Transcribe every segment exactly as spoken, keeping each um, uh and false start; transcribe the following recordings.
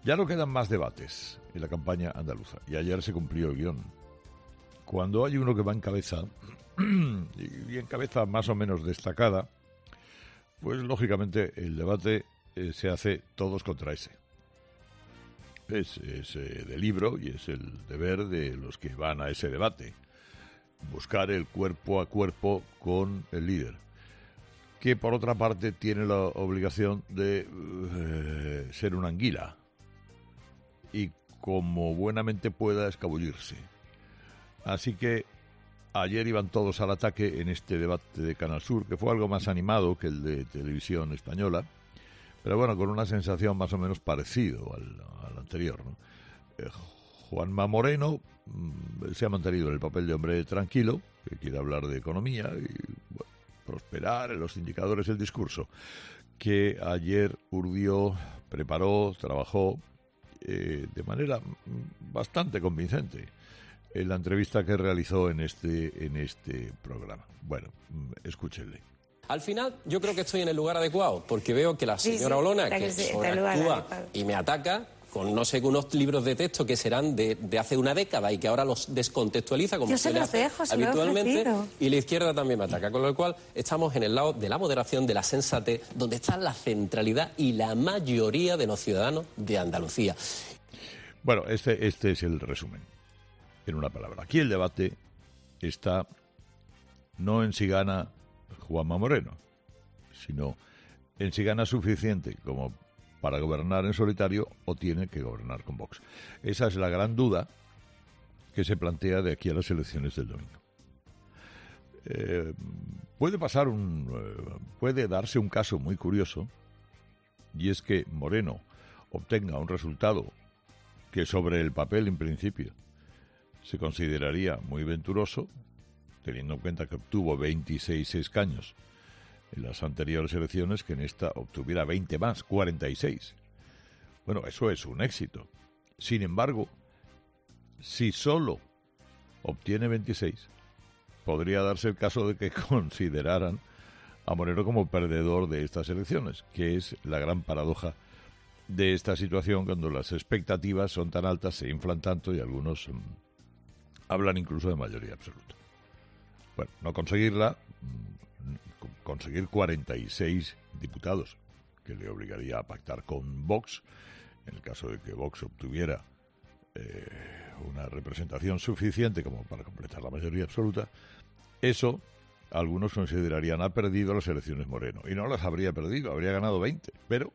Ya no quedan más debates en la campaña andaluza, y ayer se cumplió el guión. Cuando hay uno que va en cabeza, y en cabeza más o menos destacada, pues lógicamente el debate eh, se hace todos contra ese. Es, es eh, de libro y es el deber de los que van a ese debate. Buscar el cuerpo a cuerpo con el líder, que por otra parte tiene la obligación de eh, ser una anguila y como buenamente pueda escabullirse. Así que ayer iban todos al ataque en este debate de Canal Sur, que fue algo más animado que el de Televisión Española, pero bueno, con una sensación más o menos parecido al, al anterior, ¿no? Eh, Juanma Moreno mmm, se ha mantenido en el papel de hombre tranquilo, que quiere hablar de economía y bueno, prosperar en los indicadores del discurso, que ayer urdió, preparó, trabajó eh, de manera bastante convincente en la entrevista que realizó en este, en este programa. Bueno, escúchenle. Al final, yo creo que estoy en el lugar adecuado, porque veo que la señora sí, sí, Olona, que, que sí, sobreactúa y me ataca con, no sé, unos libros de texto que serán de, de hace una década y que ahora los descontextualiza, como se le hace dejo, se habitualmente, y la izquierda también me ataca, con lo cual estamos en el lado de la moderación, de la sensatez, donde está la centralidad y la mayoría de los ciudadanos de Andalucía. Bueno, este, este es el resumen, en una palabra. Aquí el debate está no en si gana Juanma Moreno, sino en si gana suficiente como para gobernar en solitario o tiene que gobernar con Vox. Esa es la gran duda que se plantea de aquí a las elecciones del domingo. Eh, puede pasar un, eh, puede darse un caso muy curioso, y es que Moreno obtenga un resultado que sobre el papel en principio se consideraría muy venturoso, teniendo en cuenta que obtuvo veintiséis escaños en las anteriores elecciones, que en esta obtuviera veinte más, cuarenta y seis. Bueno, eso es un éxito. Sin embargo, si solo obtiene veintiséis, podría darse el caso de que consideraran a Moreno como perdedor de estas elecciones, que es la gran paradoja de esta situación cuando las expectativas son tan altas, se inflan tanto y algunos mmm, hablan incluso de mayoría absoluta. Bueno, no conseguirla, conseguir cuarenta y seis diputados, que le obligaría a pactar con Vox, en el caso de que Vox obtuviera eh, una representación suficiente como para completar la mayoría absoluta, eso algunos considerarían ha perdido las elecciones Moreno. Y no las habría perdido, habría ganado veinte. Pero,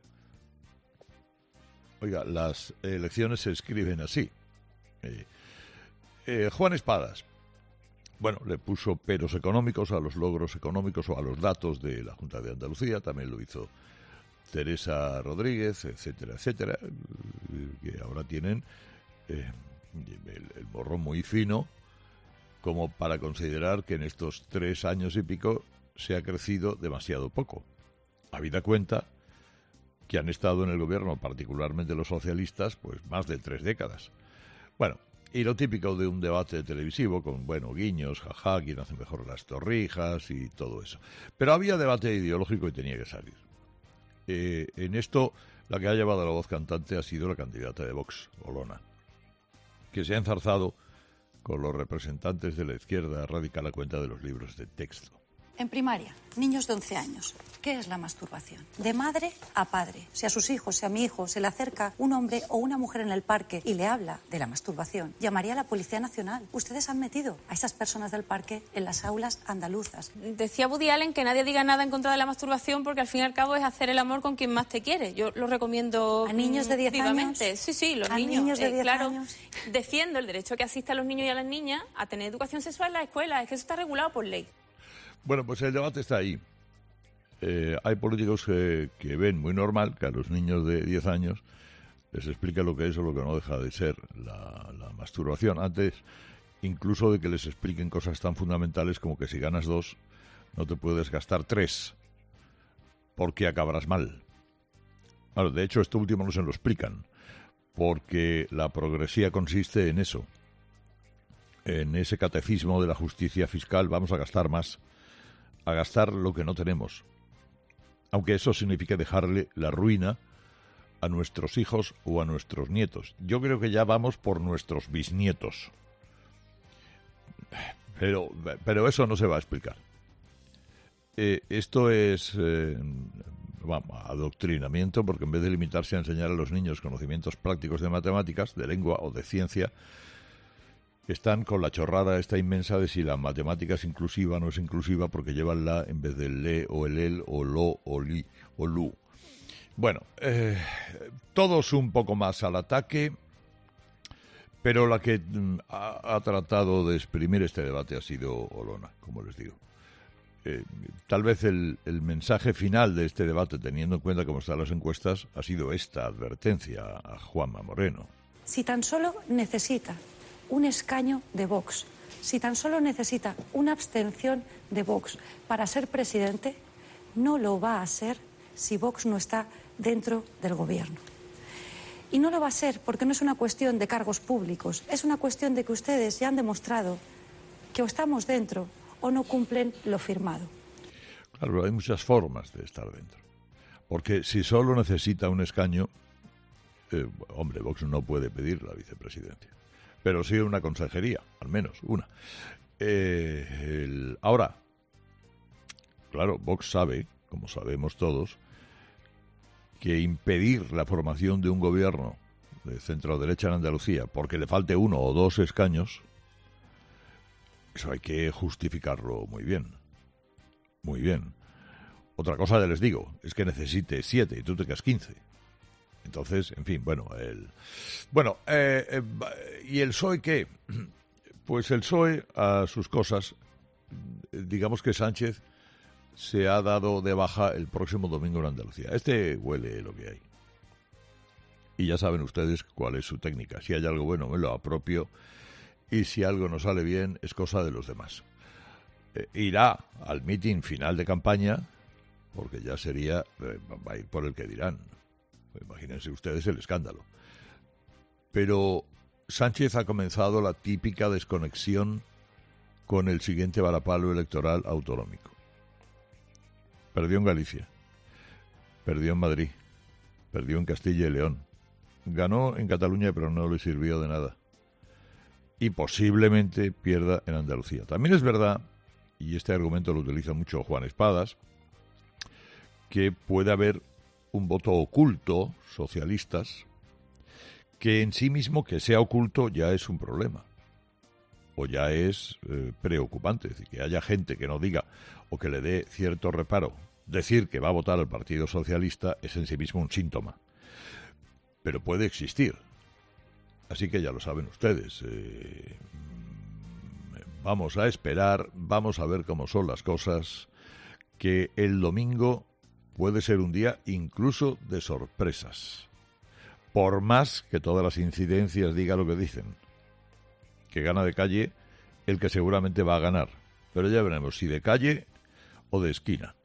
oiga, las elecciones se escriben así. Eh, eh, Juan Espadas, bueno, le puso peros económicos a los logros económicos o a los datos de la Junta de Andalucía, también lo hizo Teresa Rodríguez, etcétera, etcétera, que ahora tienen eh, el, el morro muy fino como para considerar que en estos tres años y pico se ha crecido demasiado poco. Habida cuenta que han estado en el gobierno, particularmente los socialistas, pues más de tres décadas. Bueno, y lo típico de un debate televisivo con, bueno, guiños, jaja, quién hace mejor las torrijas y todo eso. Pero había debate ideológico y tenía que salir. Eh, en esto, la que ha llevado la voz cantante ha sido la candidata de Vox, Olona, que se ha enzarzado con los representantes de la izquierda radical a cuenta de los libros de texto. En primaria, niños de once años. ¿Qué es la masturbación? De madre a padre. Si a sus hijos, si a mi hijo se le acerca un hombre o una mujer en el parque y le habla de la masturbación, llamaría a la Policía Nacional. Ustedes han metido a esas personas del parque en las aulas andaluzas. Decía Woody Allen que nadie diga nada en contra de la masturbación porque al fin y al cabo es hacer el amor con quien más te quiere. Yo lo recomiendo ¿A niños de diez años? Sí, sí, los ¿A niños. niños de eh, diez claro, años? Defiendo el derecho que asista a los niños y a las niñas a tener educación sexual en la escuela. Es que eso está regulado por ley. Bueno, pues el debate está ahí. Eh, hay políticos que, que ven muy normal que a los niños de diez años les explique lo que es o lo que no deja de ser la, la masturbación. Antes, incluso de que les expliquen cosas tan fundamentales como que si ganas dos, no te puedes gastar tres, porque acabarás mal. Bueno, de hecho, esto último no se lo explican, porque la progresía consiste en eso. En ese catecismo de la justicia fiscal vamos a gastar más, a gastar lo que no tenemos, aunque eso signifique dejarle la ruina a nuestros hijos o a nuestros nietos. Yo creo que ya vamos por nuestros bisnietos. Pero, pero eso no se va a explicar. Eh, esto es eh, vamos, adoctrinamiento, porque en vez de limitarse a enseñar a los niños conocimientos prácticos de matemáticas, de lengua o de ciencia, están con la chorrada esta inmensa de si la matemática es inclusiva o no es inclusiva, porque llevan la en vez del le o el el o lo o li o lu. Bueno, eh, todos un poco más al ataque, pero la que mm, ha, ha tratado de exprimir este debate ha sido Olona, como les digo. Eh, tal vez el, el mensaje final de este debate, teniendo en cuenta cómo están las encuestas, ha sido esta advertencia a Juanma Moreno. Si tan solo necesita un escaño de Vox, si tan solo necesita una abstención de Vox para ser presidente, no lo va a ser si Vox no está dentro del gobierno. Y no lo va a ser porque no es una cuestión de cargos públicos, es una cuestión de que ustedes ya han demostrado que o estamos dentro o no cumplen lo firmado. Claro, hay muchas formas de estar dentro. Porque si solo necesita un escaño, eh, hombre, Vox no puede pedir la vicepresidencia. Pero sí una consejería, al menos una. Eh, el, ahora, claro, Vox sabe, como sabemos todos, que impedir la formación de un gobierno de centro-derecha en Andalucía porque le falte uno o dos escaños, eso hay que justificarlo muy bien. Muy bien. Otra cosa que les digo es que necesite siete y tú tengas quince. Entonces, en fin, bueno, el, bueno, eh, eh, ¿y el P S O E qué? Pues el P S O E a sus cosas, digamos que Sánchez se ha dado de baja el próximo domingo en Andalucía. Este huele lo que hay. Y ya saben ustedes cuál es su técnica. Si hay algo bueno, me lo apropio. Y si algo no sale bien, es cosa de los demás. Eh, irá al mitin final de campaña, porque ya sería, eh, va a ir por el que dirán. Imagínense ustedes el escándalo. Pero Sánchez ha comenzado la típica desconexión con el siguiente varapalo electoral autonómico. Perdió en Galicia, perdió en Madrid, perdió en Castilla y León, ganó en Cataluña pero no le sirvió de nada. Y posiblemente pierda en Andalucía. También es verdad, y este argumento lo utiliza mucho Juan Espadas, que puede haber un voto oculto, socialistas, que en sí mismo que sea oculto ya es un problema. O ya es eh, preocupante. Es decir, que haya gente que no diga o que le dé cierto reparo. Decir que va a votar al Partido Socialista es en sí mismo un síntoma. Pero puede existir. Así que ya lo saben ustedes. Eh, vamos a esperar, vamos a ver cómo son las cosas, que el domingo puede ser un día incluso de sorpresas. Por más que todas las incidencias digan lo que dicen. Que gana de calle el que seguramente va a ganar. Pero ya veremos si de calle o de esquina.